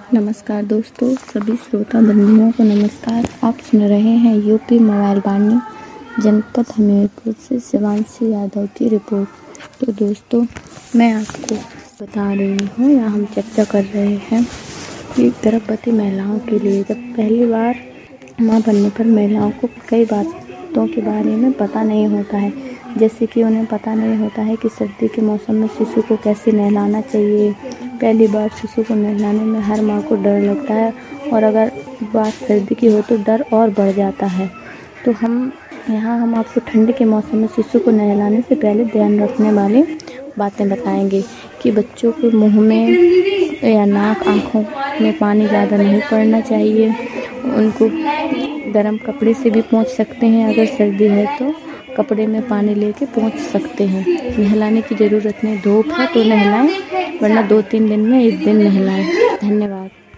नमस्कार दोस्तों, सभी श्रोता बंधुओं को नमस्कार। आप सुन रहे हैं यूपी मोबाइल वाणी जनपद हमीरपुर से शिवांशी यादव की रिपोर्ट। तो दोस्तों, मैं आपको बता रही हूँ या हम चर्चा कर रहे हैं कि गर्भवती महिलाओं के लिए जब पहली बार माँ बनने पर महिलाओं को कई बातों के बारे में पता नहीं होता है। जैसे कि उन्हें पता नहीं होता है कि सर्दी के मौसम में शिशु को कैसे नहलाना चाहिए। पहली बार शिशु को नहलाने में हर माँ को डर लगता है और अगर बात सर्दी की हो तो डर और बढ़ जाता है। तो हम आपको ठंड के मौसम में शिशु को नहलाने से पहले ध्यान रखने वाली बातें बताएंगे कि बच्चों को मुंह में या नाक आँखों में पानी ज़्यादा नहीं पड़ना चाहिए। उनको गर्म कपड़े से भी पोंछ सकते हैं, अगर सर्दी है तो कपड़े में पानी लेके पोंछ सकते हैं। नहलाने की ज़रूरत नहीं, धूप है तो नहलाएं, वरना 2-3 दिन में 1 दिन नहलाएं। धन्यवाद।